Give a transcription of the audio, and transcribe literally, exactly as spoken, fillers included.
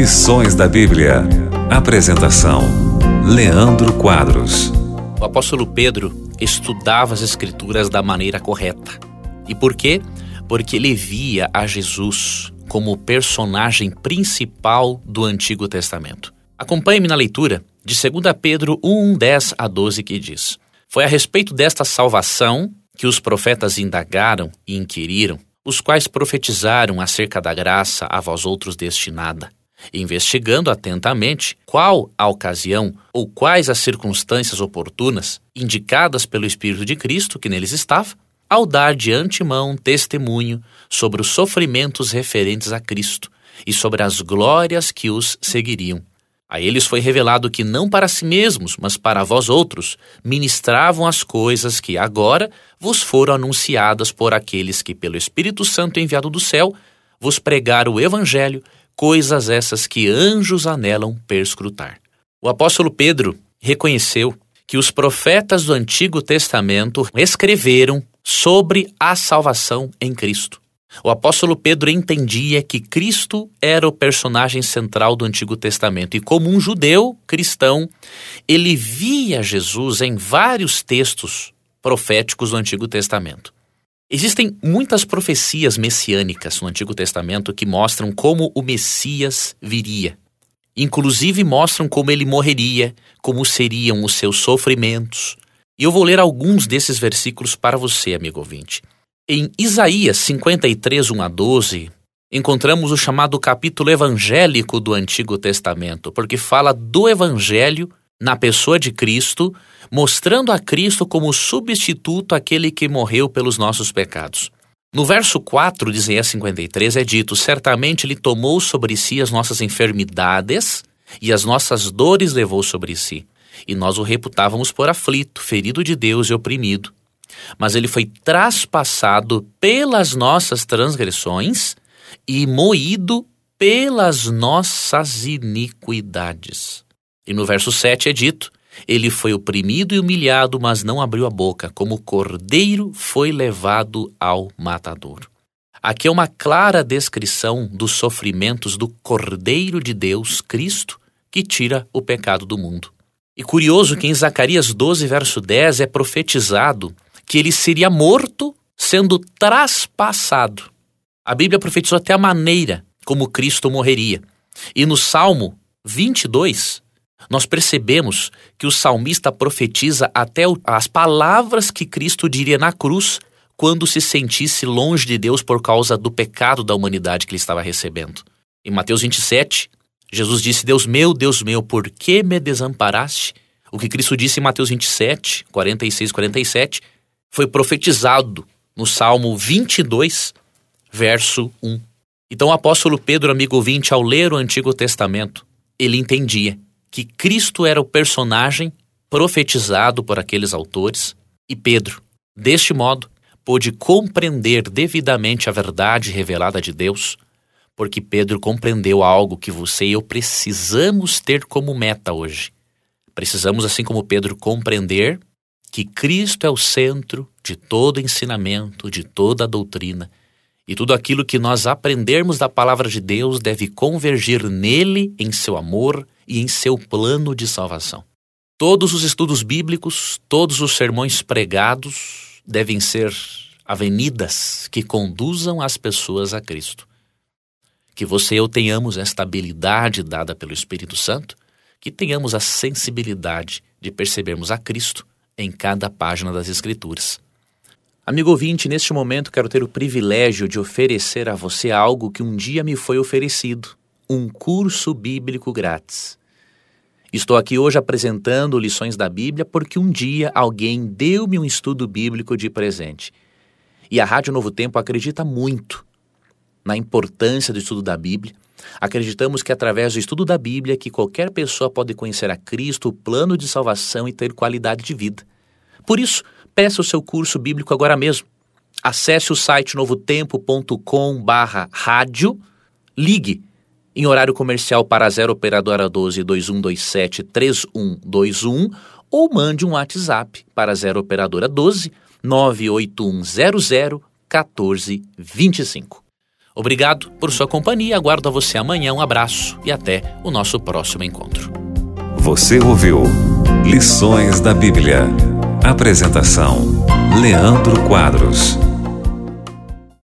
Lições da Bíblia. Apresentação: Leandro Quadros. O apóstolo Pedro estudava as Escrituras da maneira correta. E por quê? Porque ele via a Jesus como o personagem principal do Antigo Testamento. Acompanhe-me na leitura de dois Pedro um, dez a doze, que diz: Foi a respeito desta salvação que os profetas indagaram e inquiriram, os quais profetizaram acerca da graça a vós outros destinada, investigando atentamente qual a ocasião ou quais as circunstâncias oportunas indicadas pelo Espírito de Cristo que neles estava, ao dar de antemão testemunho sobre os sofrimentos referentes a Cristo e sobre as glórias que os seguiriam. A eles foi revelado que não para si mesmos, mas para vós outros, ministravam as coisas que agora vos foram anunciadas por aqueles que, pelo Espírito Santo enviado do céu, vos pregaram o Evangelho, coisas essas que anjos anelam perscrutar. O apóstolo Pedro reconheceu que os profetas do Antigo Testamento escreveram sobre a salvação em Cristo. O apóstolo Pedro entendia que Cristo era o personagem central do Antigo Testamento e, como um judeu cristão, ele via Jesus em vários textos proféticos do Antigo Testamento. Existem muitas profecias messiânicas no Antigo Testamento que mostram como o Messias viria. Inclusive mostram como ele morreria, como seriam os seus sofrimentos. E eu vou ler alguns desses versículos para você, amigo ouvinte. Em Isaías cinquenta e três, um a doze, encontramos o chamado capítulo evangélico do Antigo Testamento, porque fala do Evangelho na pessoa de Cristo, mostrando a Cristo como substituto àquele que morreu pelos nossos pecados. No verso quatro de Isaías cinquenta e três é dito: Certamente ele tomou sobre si as nossas enfermidades e as nossas dores levou sobre si, e nós o reputávamos por aflito, ferido de Deus e oprimido. Mas ele foi traspassado pelas nossas transgressões e moído pelas nossas iniquidades. E no verso sete é dito: Ele foi oprimido e humilhado, mas não abriu a boca, como cordeiro foi levado ao matadouro. Aqui é uma clara descrição dos sofrimentos do Cordeiro de Deus, Cristo, que tira o pecado do mundo. E curioso que em Zacarias doze, verso dez, é profetizado que ele seria morto sendo traspassado. A Bíblia profetizou até a maneira como Cristo morreria. E no Salmo vinte e dois, nós percebemos que o salmista profetiza até as palavras que Cristo diria na cruz quando se sentisse longe de Deus por causa do pecado da humanidade que ele estava recebendo. Em Mateus vinte e sete, Jesus disse: Deus meu, Deus meu, por que me desamparaste? O que Cristo disse em Mateus vinte e sete, quarenta e seis e quarenta e sete, foi profetizado no Salmo vinte e dois, verso um. Então o apóstolo Pedro, amigo ouvinte, ao ler o Antigo Testamento, ele entendia que Cristo era o personagem profetizado por aqueles autores, e Pedro, deste modo, pôde compreender devidamente a verdade revelada de Deus, porque Pedro compreendeu algo que você e eu precisamos ter como meta hoje. Precisamos, assim como Pedro, compreender que Cristo é o centro de todo ensinamento, de toda a doutrina, e tudo aquilo que nós aprendermos da palavra de Deus deve convergir nele, em seu amor e em seu plano de salvação. Todos os estudos bíblicos, todos os sermões pregados devem ser avenidas que conduzam as pessoas a Cristo. Que você e eu tenhamos esta habilidade dada pelo Espírito Santo, que tenhamos a sensibilidade de percebermos a Cristo em cada página das Escrituras. Amigo ouvinte, neste momento quero ter o privilégio de oferecer a você algo que um dia me foi oferecido, um curso bíblico grátis. Estou aqui hoje apresentando Lições da Bíblia porque um dia alguém deu-me um estudo bíblico de presente. E a Rádio Novo Tempo acredita muito na importância do estudo da Bíblia. Acreditamos que através do estudo da Bíblia que qualquer pessoa pode conhecer a Cristo, o plano de salvação e ter qualidade de vida. Por isso, peça o seu curso bíblico agora mesmo. Acesse o site novotempo ponto com barra rádio, ligue em horário comercial para zero operadora doze, dois um dois sete, três um dois um ou mande um WhatsApp para zero operadora doze, nove oito um zero zero, um quatro dois cinco. Obrigado por sua companhia, aguardo a você amanhã, um abraço e até o nosso próximo encontro. Você ouviu Lições da Bíblia. Apresentação: Leandro Quadros.